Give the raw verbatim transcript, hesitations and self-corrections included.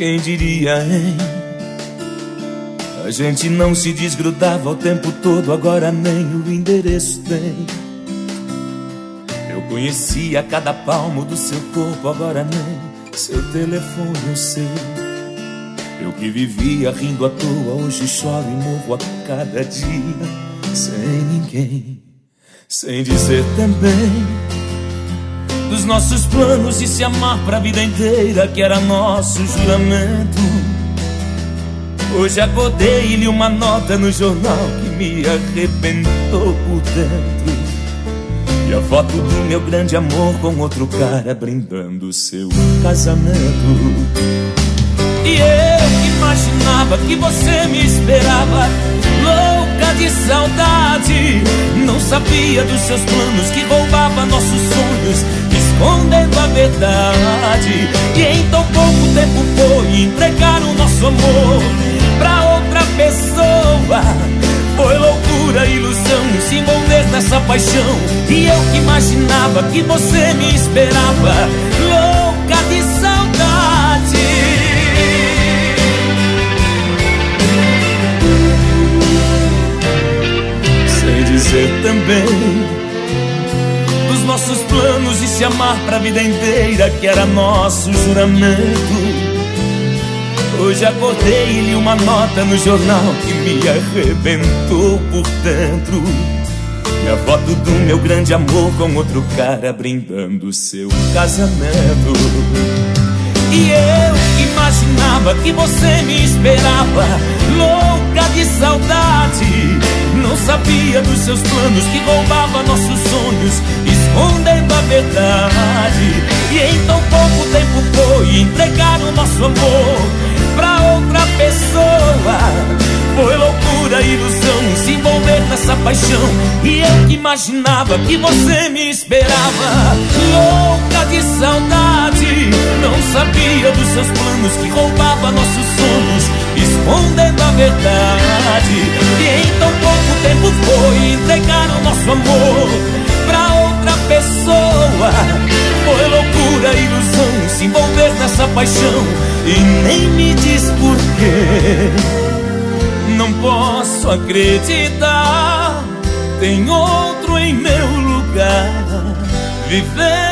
Quem diria, hein? A gente não se desgrudava o tempo todo, agora nem o endereço tem. Eu conhecia cada palmo do seu corpo, agora nem seu telefone eu sei. Eu que vivia rindo à toa, hoje choro e morro a cada dia. Sem ninguém, sem dizer também dos nossos planos de se amar pra vida inteira, que era nosso juramento. Hoje acordei e li uma nota no jornal que me arrebentou por dentro. E a foto do meu grande amor com outro cara brindando seu casamento. E eu que imaginava que você me esperava, louca de saudade. Não sabia dos seus planos que roubava nossos sonhos, escondendo a verdade. E em tão pouco tempo foi entregar o nosso amor pra outra pessoa. Foi loucura, ilusão, se envolver nessa paixão. E eu que imaginava que você me esperava, louca de saudade. Sem dizer também dos nossos planos de se amar pra vida inteira, que era nosso juramento. Hoje acordei e li uma nota no jornal que me arrebentou por dentro. E a foto do meu grande amor com outro cara brindando seu casamento. E eu que imaginava que você me esperava, louca de saudade. Não sabia dos seus planos que roubava nossos sonhos, escondendo a verdade. E em tão pouco tempo foi entregar o nosso amor pra outra pessoa. Foi loucura, ilusão, se envolver nessa paixão. E eu que imaginava que você me esperava, louca de saudade. Não sabia dos seus planos que roubava nossos sonhos, escondendo a verdade. E em tão pouco tempo foi entregar o nosso amor pra outra pessoa. Foi loucura, ilusão, se envolver nessa paixão. E nem me diz porquê. Não posso acreditar, tem outro em meu lugar, viver